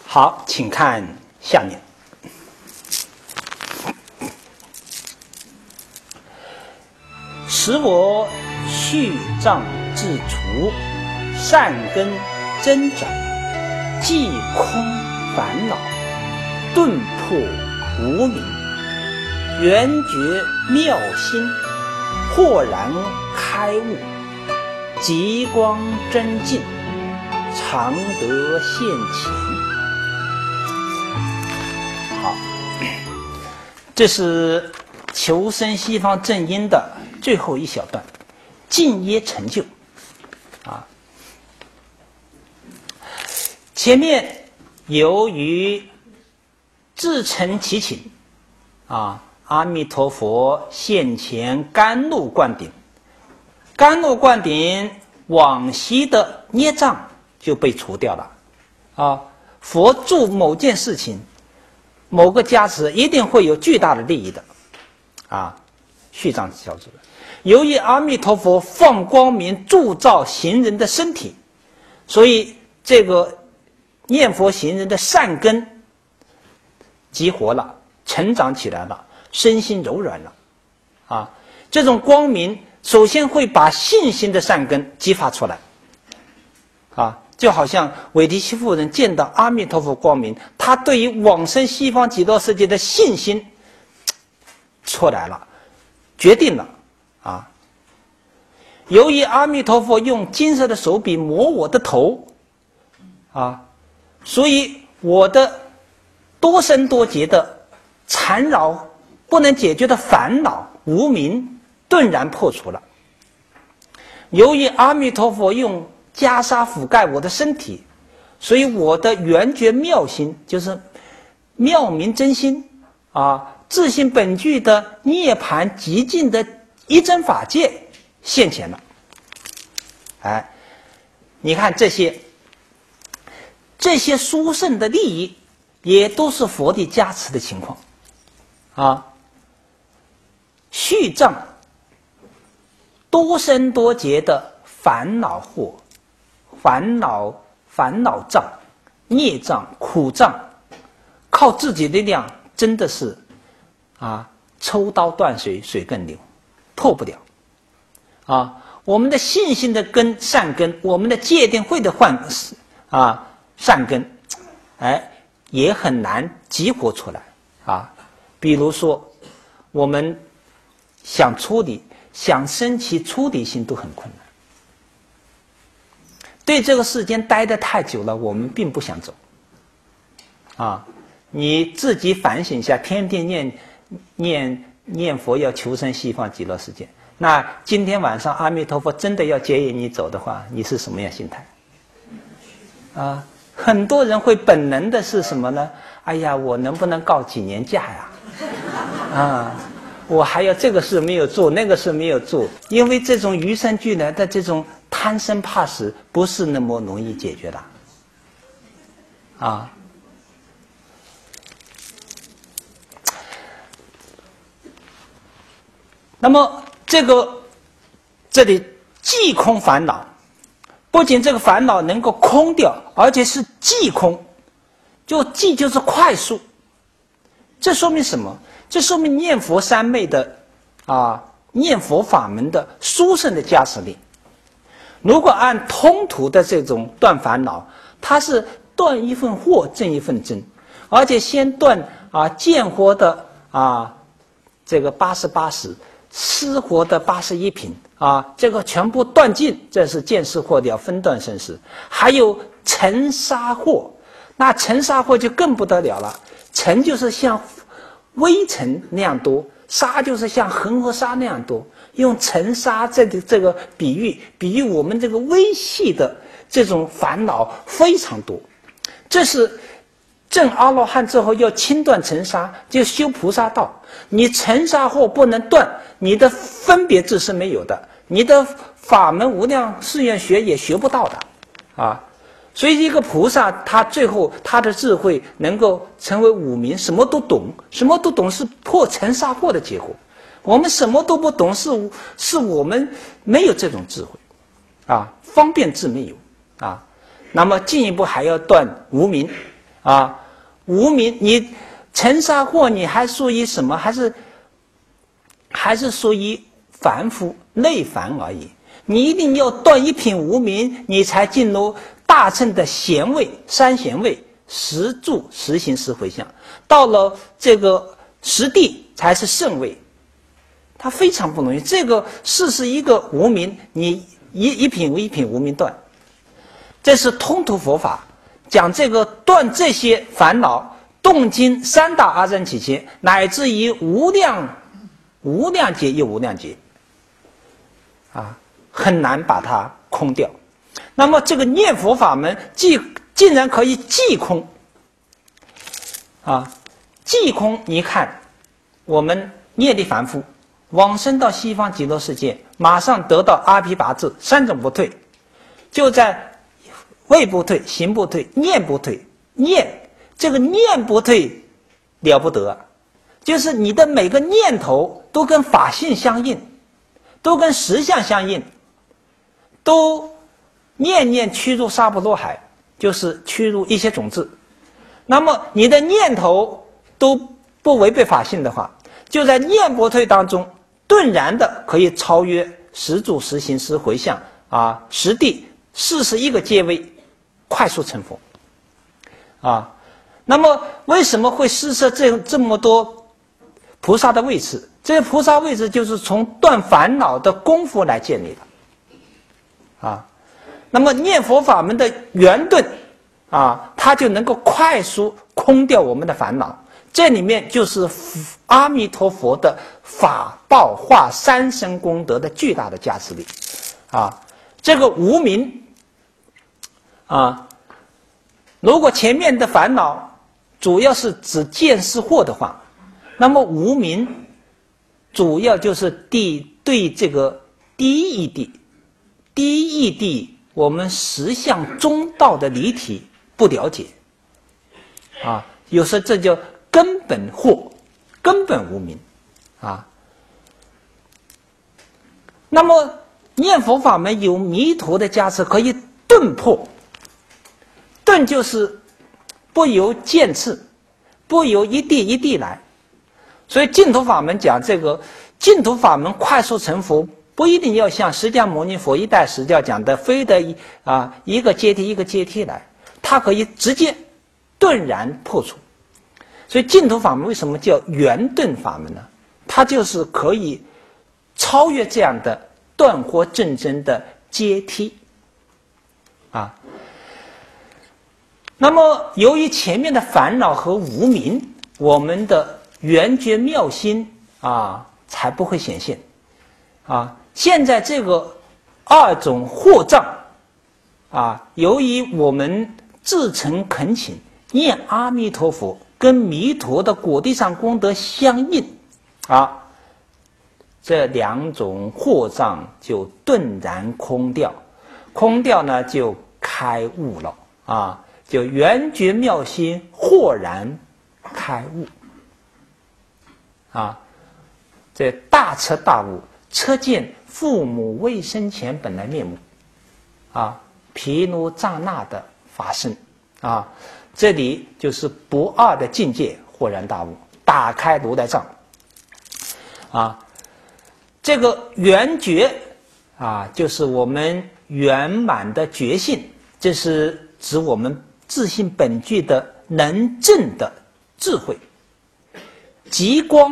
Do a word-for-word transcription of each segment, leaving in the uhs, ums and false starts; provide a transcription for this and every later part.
好，请看下面。使我续障自除，善根增长，即空烦恼，顿破无明，圆觉妙心，豁然开悟，极光真净，常得现前。好，这是求生西方正因的最后一小段，尽业成就啊。前面由于自成其情啊，阿弥陀佛现前甘露灌顶，甘露灌顶，往昔的孽障就被除掉了啊。佛做某件事情，某个加持，一定会有巨大的利益的啊。续障消除了。由于阿弥陀佛放光明铸造行人的身体，所以这个念佛行人的善根激活了，成长起来了，身心柔软了啊。这种光明首先会把信心的善根激发出来啊，就好像韦提希夫人见到阿弥陀佛光明，他对于往生西方极乐世界的信心出来了，决定了啊。由于阿弥陀佛用金色的手笔摸我的头啊，所以我的多生多劫的缠绕不能解决的烦恼无明顿然破除了。由于阿弥陀佛用袈裟覆盖我的身体，所以我的圆觉妙心，就是妙明真心啊，自性本具的涅槃极尽的一真法界现前了。哎，你看这些这些殊胜的利益，也都是佛的加持的情况啊。续障多生多劫的烦恼祸、烦恼烦恼障、孽障、苦障，靠自己的力量真的是啊，抽刀断水，水更流，破不了啊。我们的信心的根善根，我们的戒定慧的幻啊善根，哎，也很难激活出来啊。比如说，我们想出离，想升起出离心都很困难。对这个世间待得太久了，我们并不想走啊。你自己反省一下，天天念念念佛要求生西方极乐世界，那今天晚上阿弥陀佛真的要接引你走的话，你是什么样心态啊？很多人会本能的是什么呢？哎呀，我能不能告几年假呀？啊，我还要这个事没有做，那个事没有做，因为这种与生俱来的这种贪生怕死不是那么容易解决的啊。那么这个这里即空烦恼，不仅这个烦恼能够空掉，而且是即空，就即就是快速。这说明什么？这说明念佛三昧的啊，念佛法门的殊胜的加持力。如果按通途的这种断烦恼，它是断一份惑，正一份真，而且先断啊见惑的啊这个八十八识，失惑的八十一品啊，这个全部断尽，这是见识惑了，分段生死。还有尘沙惑，那尘沙惑就更不得了了。尘就是像微尘那样多，沙就是像恒河沙那样多。用尘沙这个这个比喻，比喻我们这个微细的这种烦恼非常多。这是证阿罗汉之后要清断尘沙，就修菩萨道。你尘沙惑不能断，你的分别智是没有的，你的法门无量誓愿学也学不到的啊。所以一个菩萨，他最后他的智慧能够成为五明，什么都懂，什么都懂是破尘沙惑的结果。我们什么都不懂，是是我们没有这种智慧啊，方便智没有啊。那么进一步还要断无明啊，无明你尘沙惑，你还属于什么？还是还是属于凡夫内凡而已。你一定要断一品无明，你才进入大乘的贤位、三贤位、十住、十行、十回向。到了这个十地才是圣位，它非常不容易。这个四十一个无明，你一一品一品无明断，这是通途佛法，讲这个断这些烦恼，动经三大阿僧祇劫，乃至于无量无量劫又无量劫，啊，很难把它空掉。那么这个念佛法门，既竟然可以即空，啊，即空，你看我们业力凡夫往生到西方极乐世界，马上得到阿毗跋致，三种不退，就在位不退、行不退、念不退。念这个念不退了不得，就是你的每个念头都跟法性相应，都跟实相相应，都念念趋入沙婆罗海，就是趋入一些种子。那么你的念头都不违背法性的话，就在念不退当中，顿然的可以超越十住、十行、十回向啊，十地四十一个阶位，快速成佛啊。那么为什么会施设这这么多菩萨的位置？这些菩萨位置就是从断烦恼的功夫来建立的啊。那么念佛法门的圆顿啊，它就能够快速空掉我们的烦恼。这里面就是阿弥陀佛的法报化三生功德的巨大的加持力啊。这个无明啊，如果前面的烦恼主要是指见识惑的话，那么无明主要就是地对这个第一义谛，第一义谛我们实相中道的离体不了解啊，有时候这叫根本惑，根本无明啊。那么念佛法门有弥陀的加持，可以顿破。顿就是不由渐次，不由一地一地来。所以净土法门讲这个净土法门快速成佛，不一定要像释迦牟尼佛一代时教讲的，非得啊一个阶梯一个阶梯来，它可以直接顿然破除。所以净土法门为什么叫圆顿法门呢？它就是可以超越这样的断惑正真的阶梯啊。那么由于前面的烦恼和无明，我们的圆觉妙心啊才不会显现啊。现在这个二种惑障啊，由于我们至诚恳请念阿弥陀佛，跟弥陀的果地上功德相应啊，这两种惑障就顿然空掉，空掉呢就开悟了啊，就圆觉妙心豁然开悟啊，这大彻大悟，彻见父母未生前本来面目啊，毗卢遮那的法身啊，这里就是不二的境界，豁然大悟，打开如来藏啊。这个圆觉啊，就是我们圆满的觉性，这是指我们自性本具的能证的智慧。极光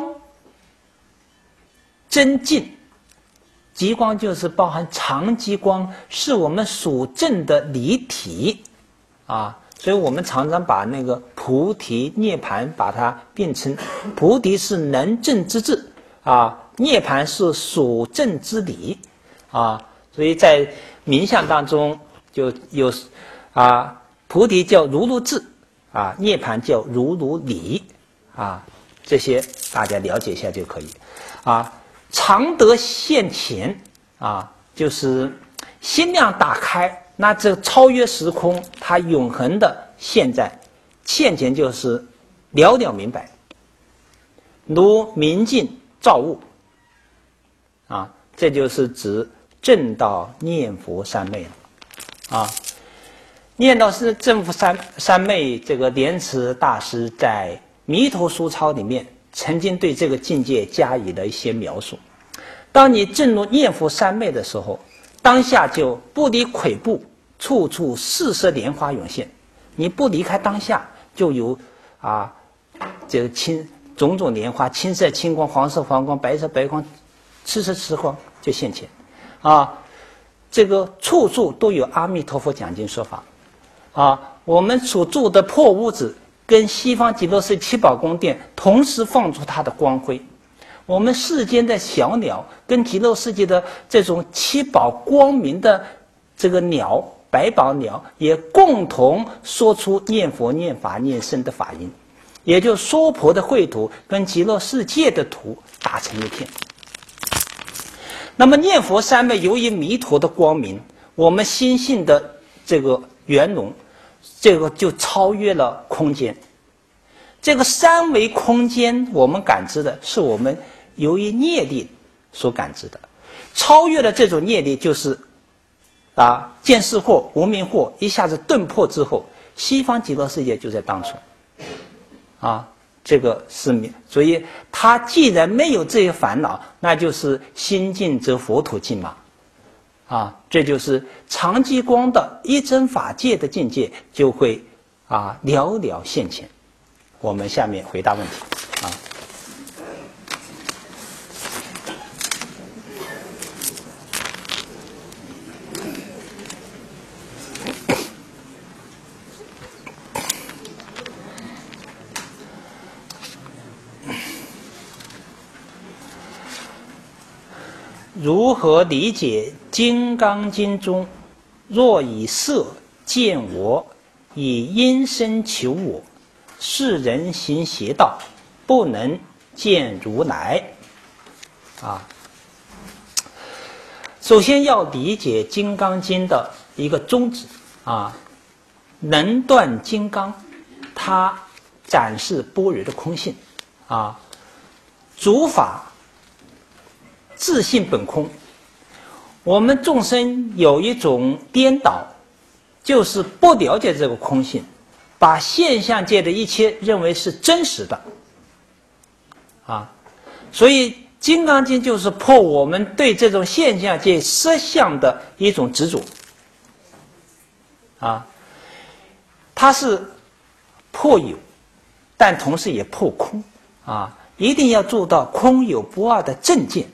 真净，极光就是包含常极光，是我们属正的离体啊。所以我们常常把那个菩提涅盘把它变成菩提是能证之智啊，涅盘是属正之理啊。所以在名相当中就有啊，菩提叫如如智啊，涅盘叫如如理啊，这些大家了解一下就可以啊。常德现前啊，就是心量打开，那这超越时空，它永恒的现在现前就是了了明白，如明镜照物啊，这就是指正道念佛三昧了啊。 念到是正负三三昧，这个莲池大师在《弥陀书钞》里面曾经对这个境界加以了一些描述。当你进入念佛三昧的时候，当下就不离跬步，处处四色莲花涌现。你不离开当下，就有啊，这个青种种莲花，青色青光，黄色黄光，白色白光，赤色赤光就现前。啊，这个处处都有阿弥陀佛讲经说法。啊，我们所住的破屋子跟西方极乐世界七宝宫殿同时放出它的光辉。我们世间的小鸟跟极乐世界的这种七宝光明的这个鸟，百宝鸟也共同说出念佛念法念僧的法音，也就娑婆的秽土跟极乐世界的土打成一片。那么念佛三昧由于弥陀的光明，我们心性的这个圆融，这个就超越了空间。这个三维空间我们感知的是我们由于业力所感知的，超越了这种业力，就是啊见识惑无明惑一下子顿破之后，西方极乐世界就在当初啊，这个是，所以他既然没有这些烦恼，那就是心净则佛土净嘛。啊，这就是常寂光的一真法界的境界就会啊寥寥现前。我们下面回答问题啊。如何理解《金刚经》中若以色见我，以音声求我，是人行邪道，不能见如来？啊，首先要理解《金刚经》的一个宗旨啊，能断金刚，它展示般若的空性啊，诸法自性本空。我们众生有一种颠倒，就是不了解这个空性，把现象界的一切认为是真实的啊，所以《金刚经》就是破我们对这种现象界实相的一种执着啊，它是破有，但同时也破空啊，一定要做到空有不二的正见。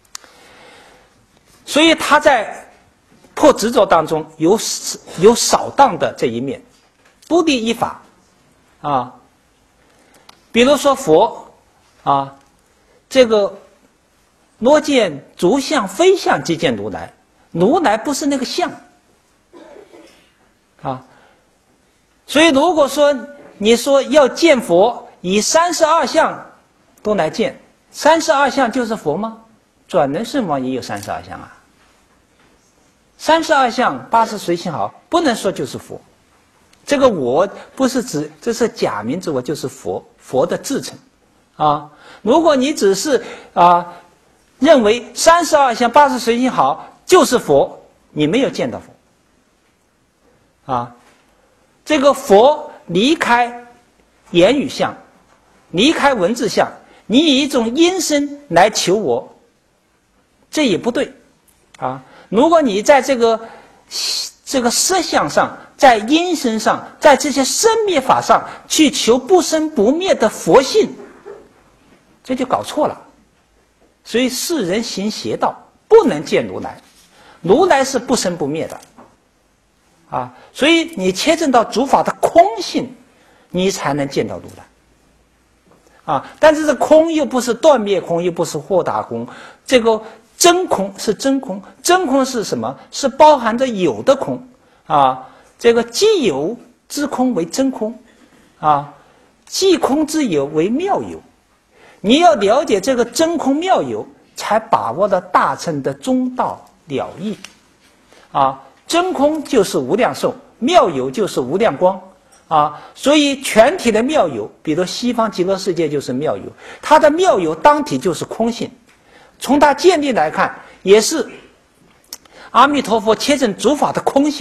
所以他在破执着当中有有扫荡的这一面，不立一法啊。比如说佛啊，这个若见诸相非相，即见如来。如来不是那个相啊。所以如果说你说要见佛，以三十二相都来见，三十二相就是佛吗？转轮圣王也有三十二相啊。三十二相八十随心好，不能说就是佛。这个我不是指这是假名字，我就是佛，佛的自称啊。如果你只是啊认为三十二相八十随心好就是佛，你没有见到佛啊。这个佛离开言语相，离开文字相，你以一种音声来求我，这也不对啊。如果你在这个这个色相上，在音声上，在这些生灭法上去求不生不灭的佛性，这就搞错了。所以世人行邪道，不能见如来。如来是不生不灭的啊，所以你切证到诸法的空性，你才能见到如来啊。但是这空又不是断灭空，又不是豁达空，这个真空是真空，真空是什么？是包含着有的空啊。这个既有之空为真空啊，既空之有为妙有。你要了解这个真空妙有，才把握了大乘的中道了义啊。真空就是无量寿，妙有就是无量光啊。所以全体的妙有，比如西方极乐世界就是妙有，它的妙有当体就是空性。从它建立来看，也是阿弥陀佛切证诸法的空性，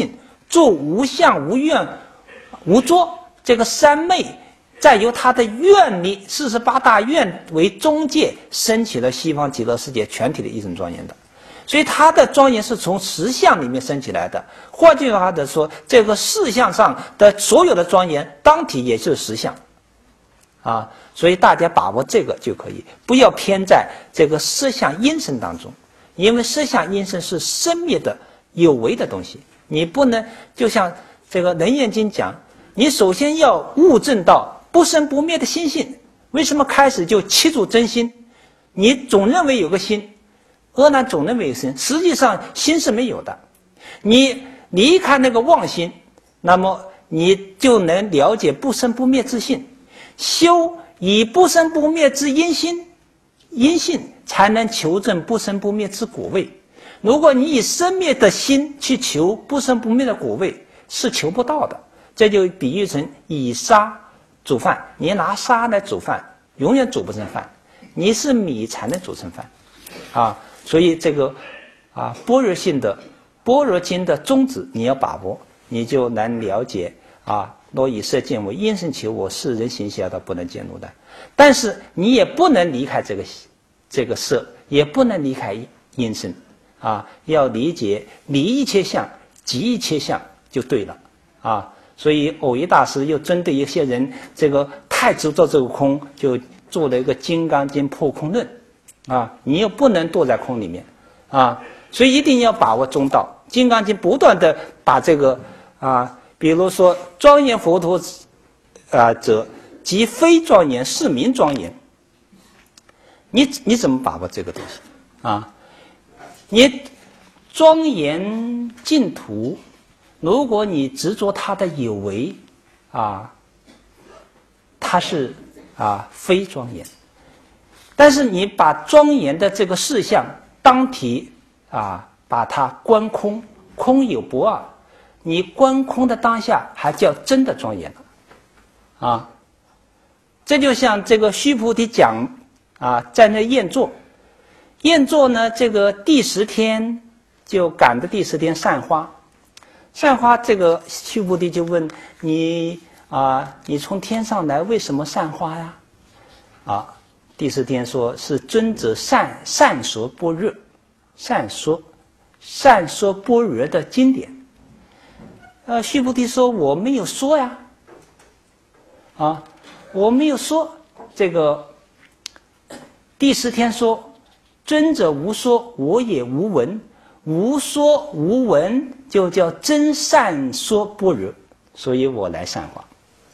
住无相无愿无作，这个三昧再由他的愿力四十八大愿为中介，升起了西方极乐世界全体的一种庄严的。所以他的庄严是从实相里面升起来的。换句话的说，这个事相上的所有的庄严当体也就是实相啊，所以大家把握这个就可以，不要偏在这个色相因身当中，因为色相因身是生灭的有为的东西，你不能就像这个《楞严经》讲，你首先要悟证到不生不灭的心性。为什么开始就七住真心？你总认为有个心，阿难总认为有心，实际上心是没有的。你离开那个妄心，那么你就能了解不生不灭之性，修以不生不灭之因心因性，才能求证不生不灭之果位。如果你以生灭的心去求不生不灭的果位，是求不到的。这就比喻成以沙煮饭，你拿沙来煮饭，永远煮不成饭，你是米才能煮成饭啊。所以这个啊般若性的般若经的宗旨你要把握，你就能了解啊若以色见我，因身求我，是人行邪道不能见入的。但是你也不能离开这个这个色，也不能离开因身啊，要理解离一切相即一切相就对了啊。所以藕益大师又针对一些人这个太执着这个空，就做了一个《金刚经》破空论啊，你又不能堕在空里面啊，所以一定要把握中道。《金刚经》不断的把这个啊，比如说庄严佛陀啊者，即非庄严是名庄严，你你怎么把握这个东西啊？你庄严净土，如果你执着它的有为啊，它是啊非庄严。但是你把庄严的这个事项当体啊，把它观空，空有不二，你观空的当下还叫真的庄严了啊。这就像这个须菩提讲啊，在那宴坐，宴坐呢，这个第十天就赶着第十天散花，散花这个须菩提就问你啊，你从天上来为什么散花呀？啊。第十天说是尊者善善说般若，善说善说般若的经典。呃，须菩提说我没有说呀，啊，我没有说。这个第十天说尊者无说，我也无闻，无说无闻就叫真善说般若，所以我来散花。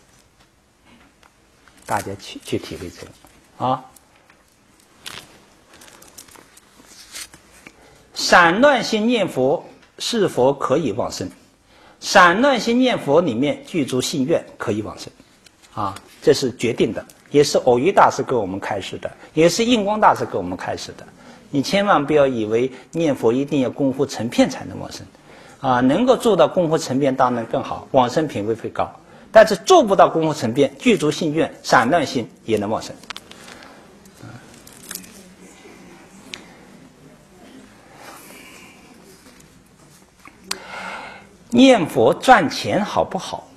大家去去体会这个啊。散乱心念佛是否可以往生？散乱心念佛里面具足信愿，可以往生啊，这是决定的，也是藕益大师给我们开示的，也是印光大师给我们开示的。你千万不要以为念佛一定要功夫成片才能往生啊，能够做到功夫成片当然更好，往生品位会高。但是做不到功夫成片，具足信愿，散乱心也能往生。念佛赚钱好不好？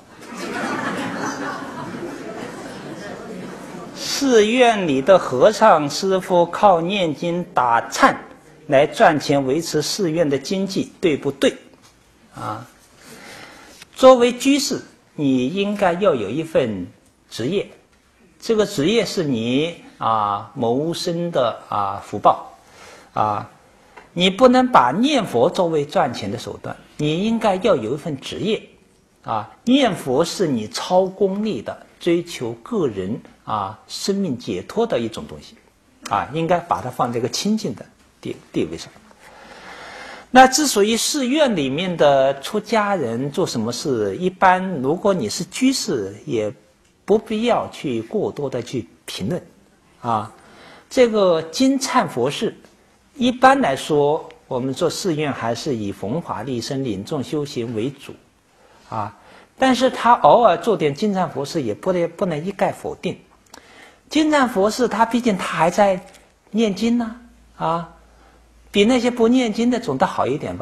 寺院里的和尚师傅靠念经打忏来赚钱维持寺院的经济，对不对？啊，作为居士，你应该要有一份职业，这个职业是你啊谋生的啊福报啊，你不能把念佛作为赚钱的手段。你应该要有一份职业啊，念佛是你超功利的追求个人啊生命解脱的一种东西啊，应该把它放这个清净的地地位上。那之所以寺院里面的出家人做什么事，一般如果你是居士，也不必要去过多的去评论啊。这个经忏佛事，一般来说我们做寺院还是以弘法利生、领众修行为主啊，但是他偶尔做点经忏佛事，也不能不能一概否定。经忏佛事他毕竟他还在念经呢啊，比那些不念经的总得好一点吧。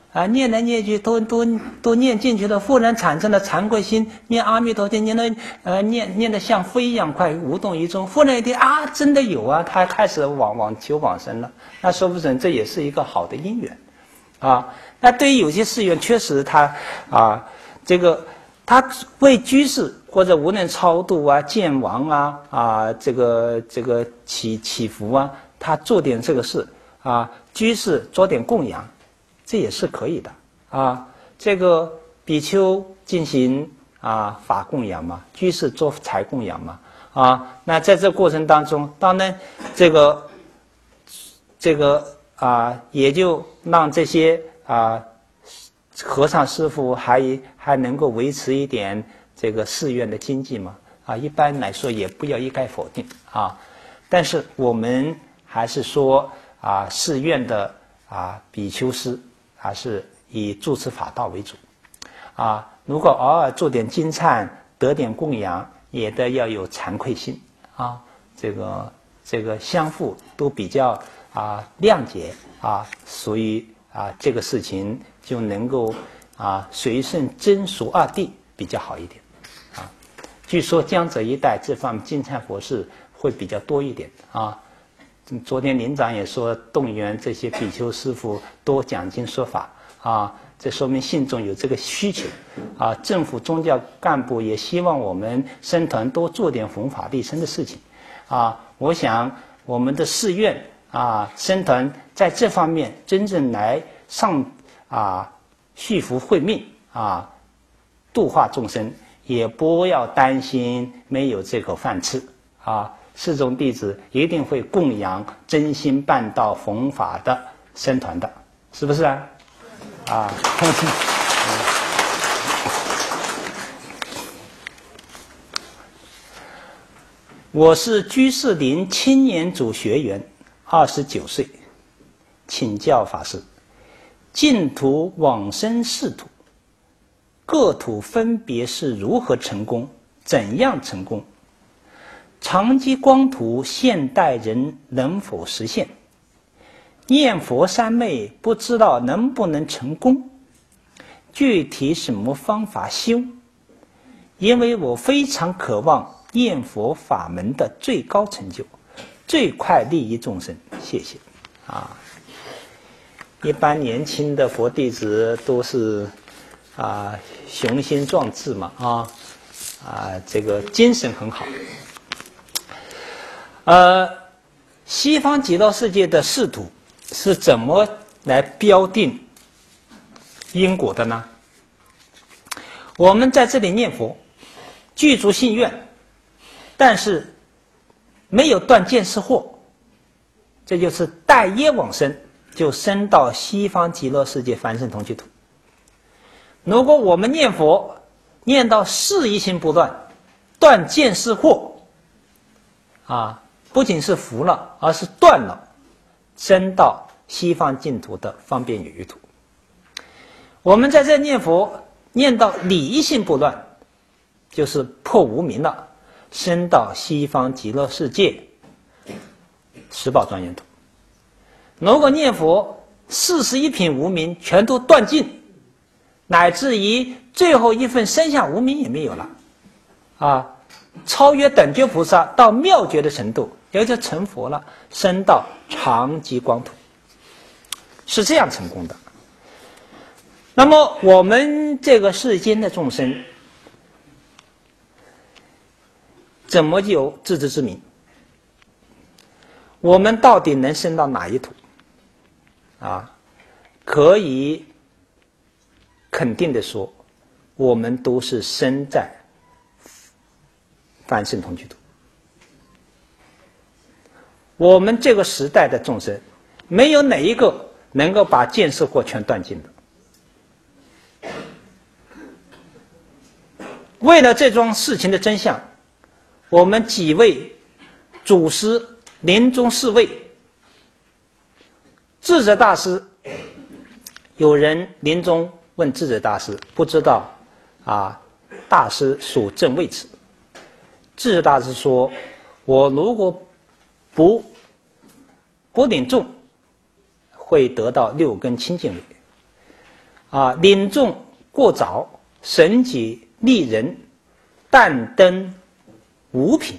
啊，念来念去都都都念进去了，忽然产生了惭愧心，念阿弥陀经念的呃念念的像飞一样快，无动于衷。忽然一听啊，真的有啊，他开始往往求往生了。那说不准这也是一个好的因缘啊。那对于有些寺院，确实他啊，这个他为居士或者无论超度啊、见亡啊啊，这个这个祈祈福啊，他做点这个事啊，居士做点供养。这也是可以的啊，这个比丘进行啊法供养嘛，居士做财供养嘛啊，那在这过程当中，当然这个这个啊，也就让这些啊和尚师父还还能够维持一点这个寺院的经济嘛啊，一般来说也不要一概否定啊，但是我们还是说啊，寺院的啊比丘师。还是以住持法道为主，啊，如果偶尔做点金忏，得点供养，也得要有惭愧心啊，这个这个相互都比较啊谅解啊，所以啊这个事情就能够啊随顺真俗二谛比较好一点啊。据说江浙一带这方面金忏佛事会比较多一点啊。昨天林长也说，动员这些比丘师父多讲经说法啊，这说明信众有这个需求啊。政府宗教干部也希望我们僧团多做点弘法利生的事情啊。我想我们的寺院啊，僧团在这方面真正来上啊续福慧命啊，度化众生，也不要担心没有这口饭吃啊。寺众弟子一定会供养真心办道弘法的僧团的，是不是啊？啊，我是居士林青年组学员，二十九岁，请教法师：净土往生四土，各土分别是如何成功？怎样成功？长吉光土现代人能否实现？念佛三昧不知道能不能成功？具体什么方法修？因为我非常渴望念佛法门的最高成就，最快利益众生。谢谢啊。一般年轻的佛弟子都是啊雄心壮志嘛啊啊这个精神很好。呃，西方极乐世界的四土是怎么来标定因果的呢？我们在这里念佛，具足信愿，但是没有断见思惑，这就是待业往生，就生到西方极乐世界凡圣同居土。如果我们念佛念到事一心不乱，断见思惑啊，不仅是服了，而是断了，升到西方净土的方便有余土。我们在这念佛念到理一心不乱，就是破无明了，升到西方极乐世界十宝庄严土。如果念佛四十一品无明全都断尽，乃至于最后一份剩下无明也没有了啊，超越等觉菩萨到妙觉的程度，也就成佛了，升到长吉光土，是这样成功的。那么我们这个世间的众生怎么有自知之明？我们到底能升到哪一土啊？可以肯定的说，我们都是生在凡圣同居土。我们这个时代的众生，没有哪一个能够把见思惑全断尽的。为了这桩事情的真相，我们几位祖师临终侍卫，智者大师，有人临终问智者大师，不知道啊，大师属正位此。智者大师说：“我如果不不领众，会得到六根清净位。 啊，领众过早，神解利人，但登五品。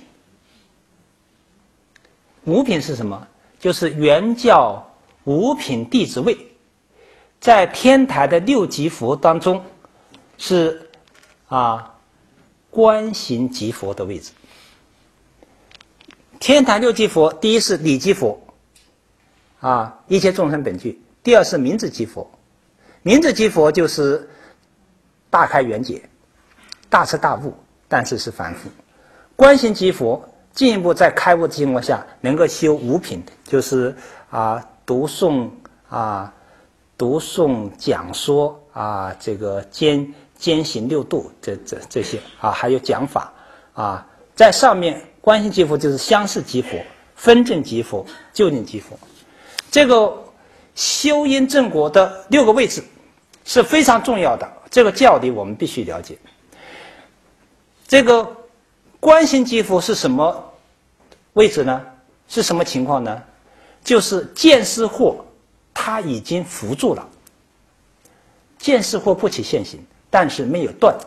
五品是什么？就是原教五品弟子位，在天台的六级佛当中是啊观行级佛的位置。天台六级佛，第一是理级佛，啊，一切众生本具；第二是明智级佛，明智级佛就是大开圆解，大彻大悟，但是是凡夫。观行级佛进一步在开悟的情况下，能够修五品，就是啊读诵啊读诵讲说啊这个兼兼行六度这这这些啊，还有讲法啊，在上面观行级佛就是相似级佛、分正级佛、究竟级佛。这个修因正果的六个位置是非常重要的，这个教理我们必须了解。这个观行级佛是什么位置呢？是什么情况呢？就是见思惑他已经伏住了，见思惑不起现行，但是没有断。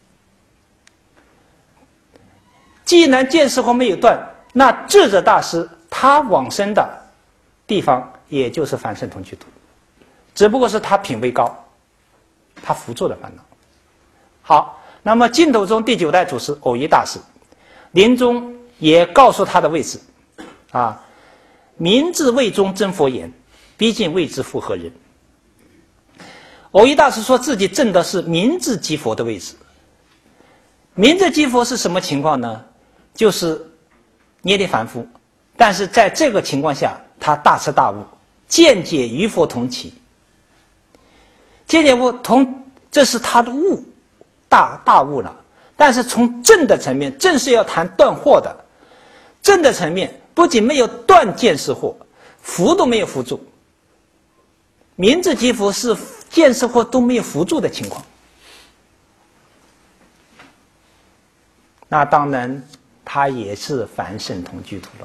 既然见思惑没有断，那智者大师他往生的地方也就是凡圣同居土，只不过是他品位高，他伏住了烦恼。好，那么净土宗第九代祖师藕益大师临终也告诉他的位置啊，明智位中真佛言，毕竟未知复何人。藕益大师说自己证的是明智即佛的位置。明智即佛是什么情况呢？就是捏力凡夫，但是在这个情况下他大彻大悟，见解与佛同齐。见解悟同，这是他的悟，大大悟了。但是从正的层面，正是要谈断惑的。正的层面不仅没有断见思惑，伏都没有伏住。明智即佛是见思惑都没有伏住的情况。那当然他也是凡圣同居土了。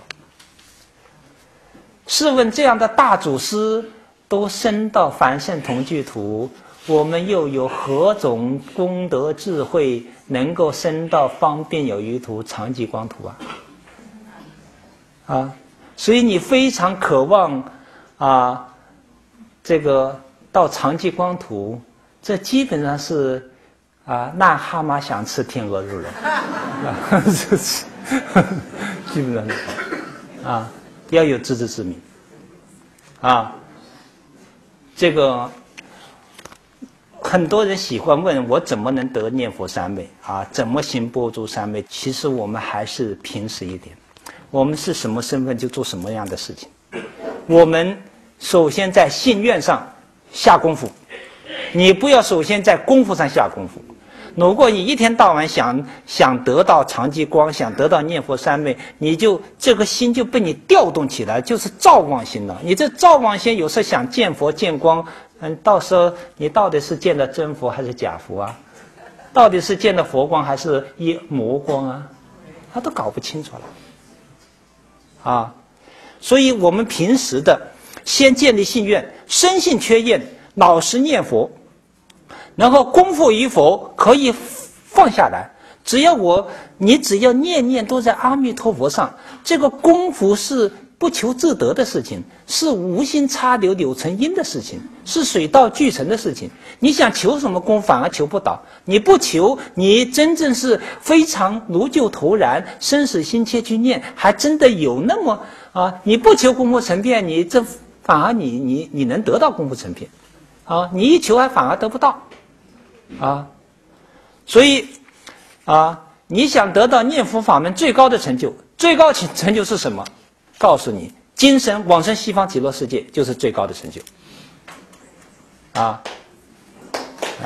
试问这样的大祖师都升到凡圣同居土，我们又有何种功德智慧能够升到方便有余土、常寂光土啊？啊，所以你非常渴望啊，这个到常寂光土，这基本上是啊，癞蛤蟆想吃天鹅肉了，啊，这是基本上是啊，要有自知之明啊，这个。很多人喜欢问我怎么能得念佛三昧啊？怎么行般若三昧？其实我们还是平实一点，我们是什么身份就做什么样的事情。我们首先在信愿上下功夫，你不要首先在功夫上下功夫。如果你一天到晚想想得到常寂光，想得到念佛三昧，你就这个心就被你调动起来，就是造妄心了。你这造妄心有时候想见佛见光，嗯，到时候你到底是见了真佛还是假佛啊？到底是见了佛光还是一魔光啊？他都搞不清楚了啊！所以我们平时的先建立信愿，深信缺厌，老实念佛，然后功夫于佛可以放下来。只要我你只要念念都在阿弥陀佛上，这个功夫是不求自得的事情，是无心插柳柳成荫的事情，是水到渠成的事情。你想求什么功，反而求不到。你不求，你真正是非常如救头然，生死心切去念，还真的有那么啊！你不求功夫成片，你这反而你你你能得到功夫成片啊！你一求还反而得不到啊！所以啊，你想得到念佛法门最高的成就，最高成就是什么？告诉你，今生往生西方极乐世界就是最高的成就啊！啊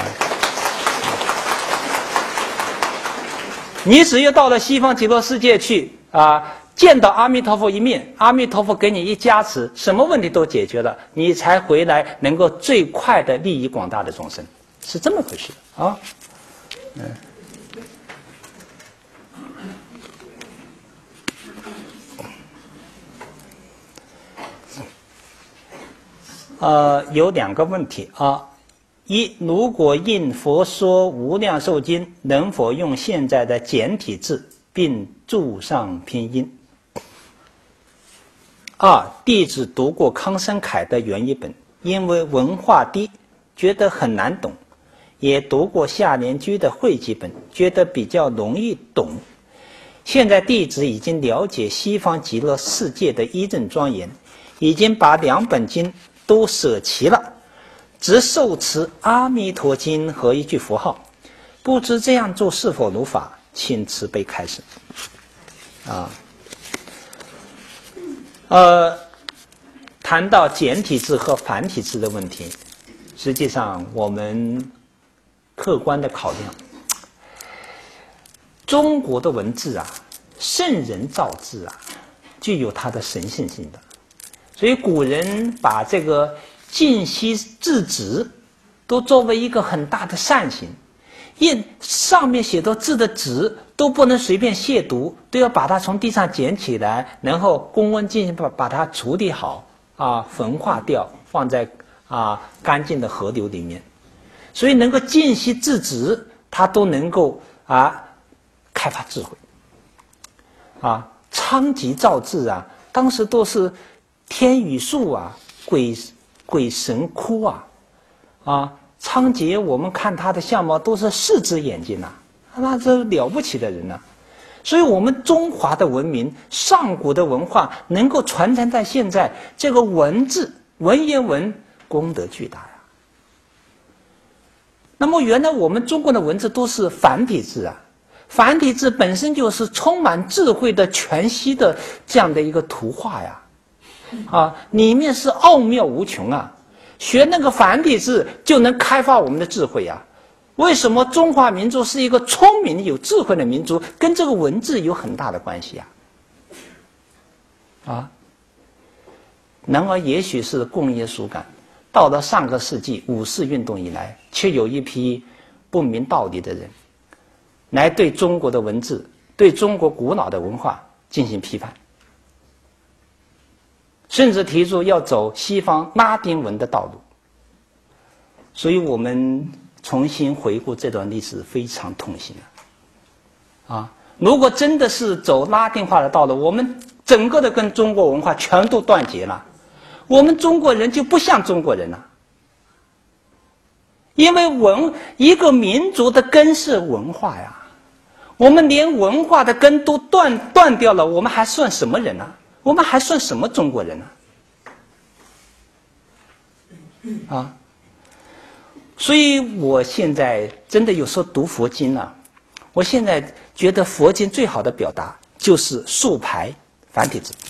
你只要到了西方极乐世界去啊，见到阿弥陀佛一面，阿弥陀佛给你一加持，什么问题都解决了，你才回来能够最快的利益广大的众生，是这么回事啊！嗯。呃，有两个问题啊， 一，如果印佛说无量寿经，能否用现在的简体字并注上拼音？二，弟子读过康生凯的原译本，因为文化低，觉得很难懂；也读过夏联居的汇集本，觉得比较容易懂。现在弟子已经了解西方极乐世界的一正庄严，已经把两本经都舍齐了，只受持阿弥陀经和一句佛号，不知这样做是否如法？请慈悲开示。啊，呃，谈到简体字和繁体字的问题，实际上我们客观的考量，中国的文字啊，圣人造字啊，具有它的神圣性的，所以古人把这个尽惜字直都作为一个很大的善行，印上面写的字的直都不能随便亵渎，都要把它从地上捡起来，然后公文进行把把它处理好啊，焚化掉，放在啊干净的河流里面。所以能够尽惜字直，它都能够啊开发智慧啊。昌吉造字啊，当时都是天雨树啊，鬼鬼神哭啊啊。仓颉我们看他的相貌都是四只眼睛呐、啊，那是了不起的人呐、啊。所以我们中华的文明，上古的文化能够传承在现在，这个文字文言文功德巨大呀。那么原来我们中国的文字都是繁体字啊，繁体字本身就是充满智慧的全息的这样的一个图画呀，啊，里面是奥妙无穷啊。学那个繁体字就能开发我们的智慧呀、啊。为什么中华民族是一个聪明有智慧的民族？跟这个文字有很大的关系呀、啊。啊，然而也许是共业属感，到了上个世纪五四运动以来，却有一批不明道理的人来对中国的文字、对中国古老的文化进行批判。甚至提出要走西方拉丁文的道路，所以我们重新回顾这段历史非常痛心啊！啊，如果真的是走拉丁化的道路，我们整个的跟中国文化全都断绝了，我们中国人就不像中国人了。因为文一个民族的根是文化呀，我们连文化的根都断断掉了，我们还算什么人呢、啊？我们还算什么中国人呢、啊？啊，所以我现在真的有时候读佛经啊，我现在觉得佛经最好的表达就是竖排繁体字。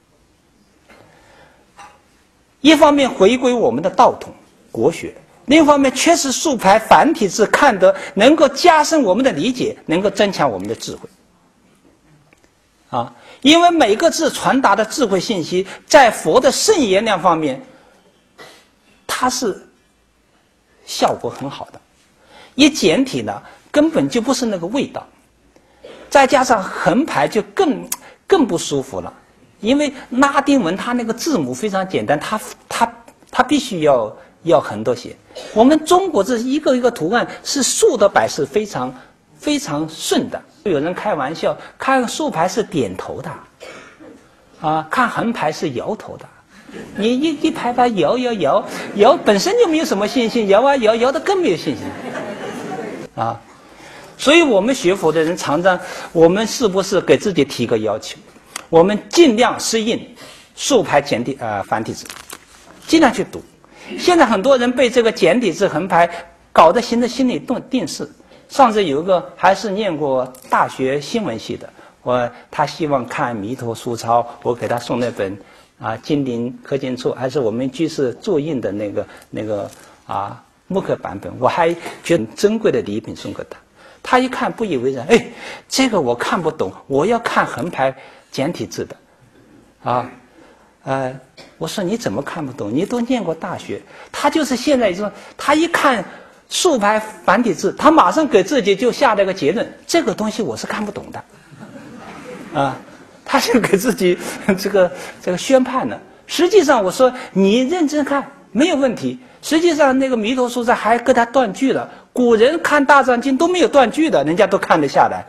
一方面回归我们的道统国学，另一方面确实竖排繁体字看得能够加深我们的理解，能够增强我们的智慧。啊，因为每个字传达的智慧信息，在佛的圣言量方面，它是效果很好的。一简体呢，根本就不是那个味道，再加上横排就更更不舒服了。因为拉丁文它那个字母非常简单，它它它必须要要很多写。我们中国这一个一个图案是竖的摆是非常非常顺的。有人开玩笑，看竖排是点头的，啊，看横排是摇头的。你一一排排摇摇摇摇，本身就没有什么信心，摇啊摇，摇的更没有信心，啊。所以我们学佛的人常常，我们是不是给自己提个要求？我们尽量适应竖排简体呃繁体字，尽量去读。现在很多人被这个简体字横排搞得形成心理定势。上次有一个还是念过大学新闻系的，我他希望看弥陀书抄，我给他送那本啊金陵科经处，还是我们居士注印的那个那个啊木刻版本，我还觉得很珍贵的礼品送给他。他一看不以为然，哎，这个我看不懂，我要看横排简体字的，啊，呃，我说你怎么看不懂？你都念过大学。他就是现在说，他一看竖排繁体字，他马上给自己就下了个结论，这个东西我是看不懂的，啊，他就给自己这个这个宣判了。实际上我说你认真看， 没有问题。实际上，那个弥陀疏赞还跟他断句了。古人看大藏经都没有断句的，人家都看得下来，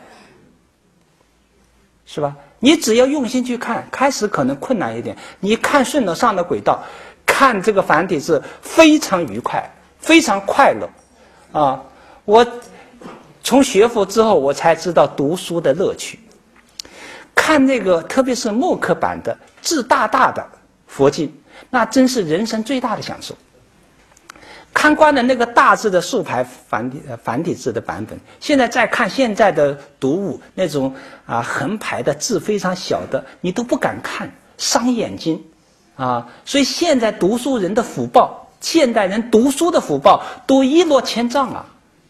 是吧？你只要用心去看，开始可能困难一点，你看顺了上了轨道，看这个繁体字非常愉快，非常快乐啊！我从学佛之后，我才知道读书的乐趣。看那个，特别是木刻版的字大大的佛经，那真是人生最大的享受。看惯了那个大字的竖排繁体繁体字的版本，现在再看现在的读物，那种啊横排的字非常小的，你都不敢看，伤眼睛啊！所以现在读书人的福报，现代人读书的福报都一落千丈啊！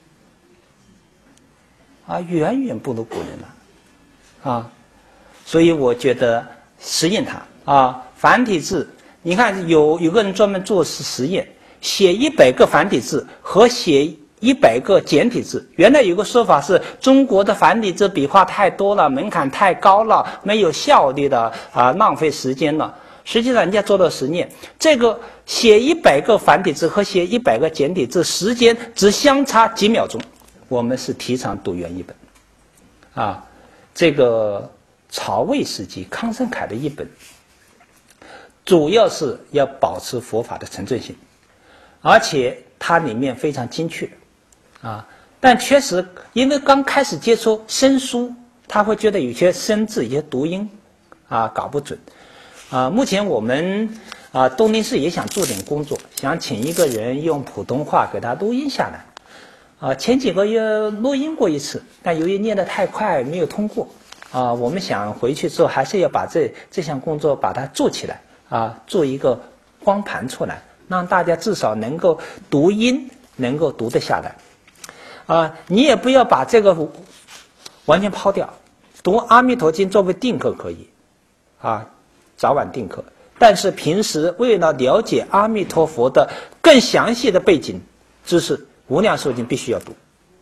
啊，远远不如古人了啊！所以我觉得实验它啊，繁体字，你看有有个人专门做实验。写一百个繁体字和写一百个简体字，原来有个说法是中国的繁体字笔画太多了，门槛太高了，没有效率的啊，浪费时间了。实际上，人家做了实验，这个写一百个繁体字和写一百个简体字，时间只相差几秒钟。我们是提倡读原译本，啊，这个曹魏时期康生凯的译本，主要是要保持佛法的纯正性。而且它里面非常精确，啊，但确实因为刚开始接触生疏，他会觉得有些生字、一些读音，啊，搞不准，啊，目前我们啊东林寺也想做点工作，想请一个人用普通话给他录音下来，啊，前几个月录音过一次，但由于念得太快没有通过，啊，我们想回去之后还是要把这这项工作把它做起来，啊，做一个光盘出来。让大家至少能够读音，能够读得下来，啊，你也不要把这个完全抛掉。读《阿弥陀经》作为定课可以，啊，早晚定课。但是平时为了了解阿弥陀佛的更详细的背景知识，《无量寿经》必须要读。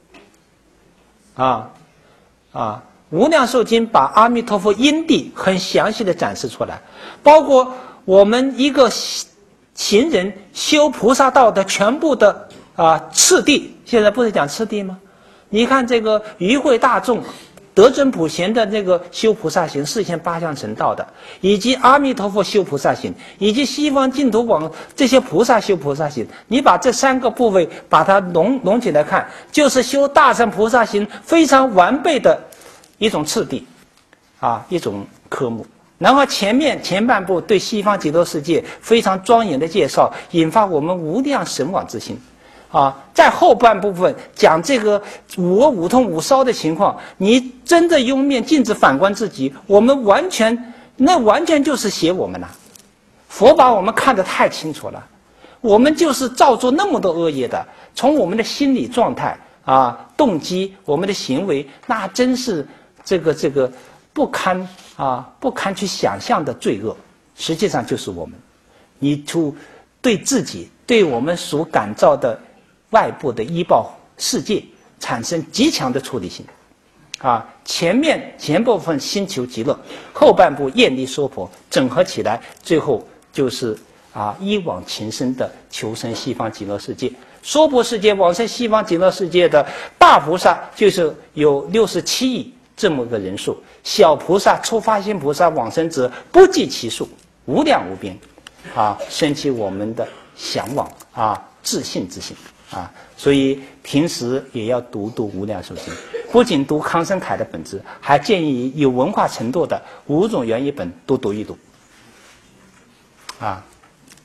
啊啊，《无量寿经》把阿弥陀佛因地很详细的展示出来，包括我们一个行人修菩萨道的全部的啊次第，现在不是讲次第吗？你看这个与会大众得真普贤的这个修菩萨行，四千八相成道的，以及阿弥陀佛修菩萨行，以及西方净土广这些菩萨修菩萨行，你把这三个部位把它拢拢起来看，就是修大乘菩萨行非常完备的一种次第啊，一种科目。然后前面前半部对西方极乐世界非常庄严的介绍，引发我们无量神往之心，啊，在后半部分讲这个五恶五痛五烧的情况，你真的用面镜子反观自己，我们完全那完全就是写我们了，佛把我们看得太清楚了，我们就是造作那么多恶业的，从我们的心理状态啊、动机、我们的行为，那真是这个这个不堪。啊，不堪去想象的罪恶，实际上就是我们。你就对自己、对我们所感召的外部的依报世界产生极强的处理性。啊，前面前部分心求极乐，后半部愿力说婆，整合起来，最后就是啊一往情深的求生西方极乐世界。说婆世界往生西方极乐世界的大菩萨就是有六十七亿。这么个人数，小菩萨、初发心菩萨往生者不计其数，无量无边，啊，升起我们的向往啊，自信之心啊，所以平时也要读读无量寿经，不仅读康生凯的本子，还建议有文化程度的五种原译本都读一读，啊。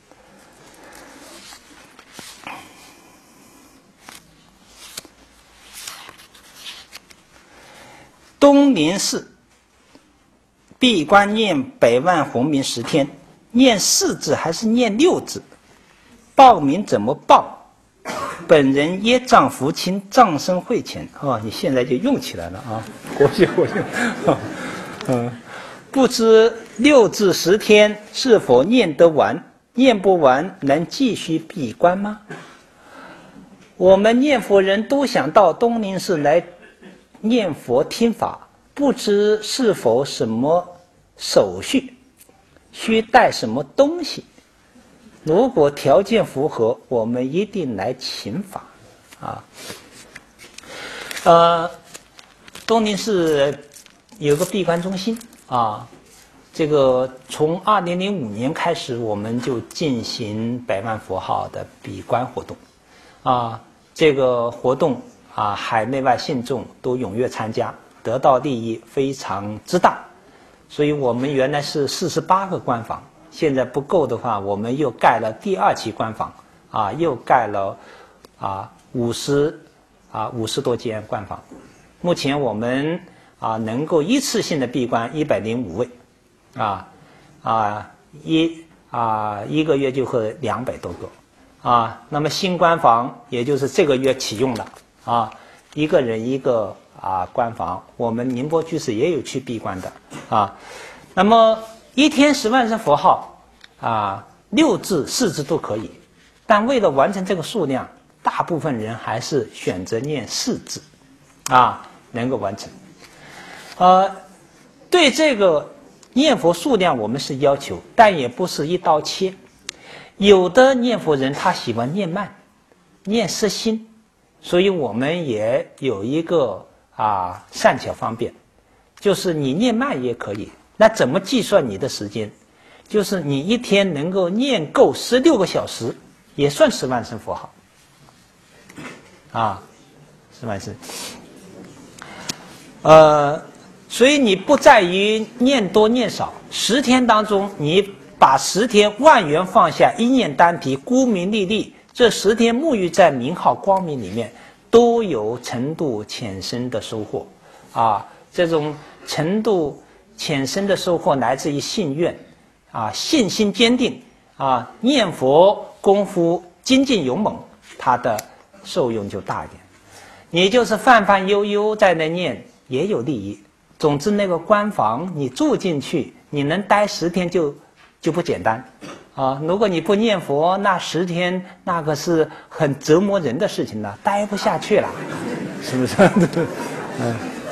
东林寺闭关念百万洪名十天，念四字还是念六字？报名怎么报？本人业障福清，藏身会前啊！你现在就用起来了啊！国学国学，嗯，不知六字十天是否念得完？念不完能继续闭关吗？我们念佛人都想到东林寺来念佛听法，不知是否什么手续，需带什么东西， 如果条件符合，我们一定来请法啊。呃，东宁市有个闭关中心啊，这个从二零零五年开始，我们就进行百万佛号的闭关活动啊。这个活动啊，海内外信众都踊跃参加，得到利益非常之大。所以我们原来是四十八个关房，现在不够的话，我们又盖了第二期关房啊，又盖了啊五十啊五十多间关房。目前我们啊能够一次性的闭关一百零五位，啊啊一啊一个月就会两百多个。啊，那么新关房也就是这个月启用了啊，一个人一个啊关房，我们宁波居士也有去闭关的啊。那么一天十万声佛号啊，六字四字都可以，但为了完成这个数量，大部分人还是选择念四字啊，能够完成。呃，对这个念佛数量我们是要求，但也不是一刀切。有的念佛人他喜欢念慢，念失心，所以我们也有一个啊善巧方便，就是你念慢也可以。那怎么计算你的时间？就是你一天能够念够十六个小时，也算十万声佛号啊，十万声。呃，所以你不在于念多念少，十天当中你把十天万缘放下，一念单提，孤名历历，这十天沐浴在名号光明里面，都有程度浅深的收获啊！这种程度浅深的收获来自于信愿啊，信心坚定啊，念佛功夫精进勇猛，它的受用就大一点。你就是泛泛悠悠在那念，也有利益。总之，那个关房你住进去，你能待十天就。就不简单啊！如果你不念佛，那十天那个是很折磨人的事情了，待不下去了，是不是？嗯，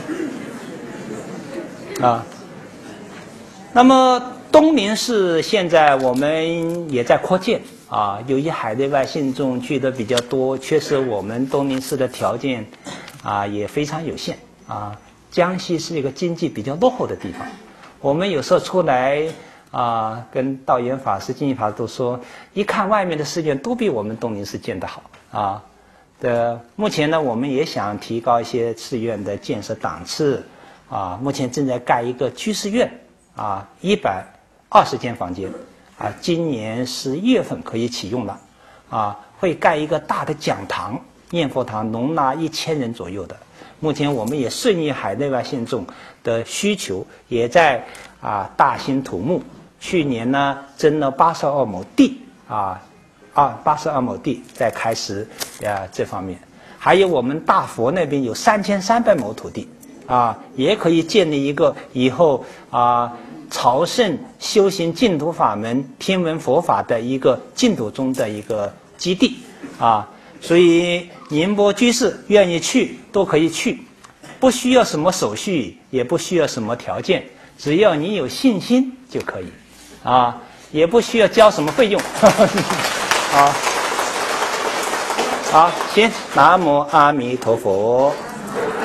啊。那么东宁市现在我们也在扩建啊，由于海内外信众聚的比较多，确实我们东宁市的条件啊也非常有限啊。江西是一个经济比较落后的地方，我们有时候出来。啊，跟道元法师、净义法师都说，一看外面的寺院都比我们东宁市建得好啊。的目前呢，我们也想提高一些寺院的建设档次啊。目前正在盖一个居士院啊，一百二十间房间啊，今年十一月份可以启用了啊。会盖一个大的讲堂、念佛堂，容纳一千人左右的。目前我们也顺应海内外信众的需求，也在啊大兴土木。去年呢，征了八十二亩地啊，啊八十二亩地在开始啊这方面，还有我们大佛那边有三千三百亩土地啊，也可以建立一个以后啊朝圣修行净土法门、听闻佛法的一个净土宗的一个基地啊。所以宁波居士愿意去都可以去，不需要什么手续，也不需要什么条件，只要你有信心就可以。啊，也不需要交什么费用。好，好，行，南无阿弥陀佛。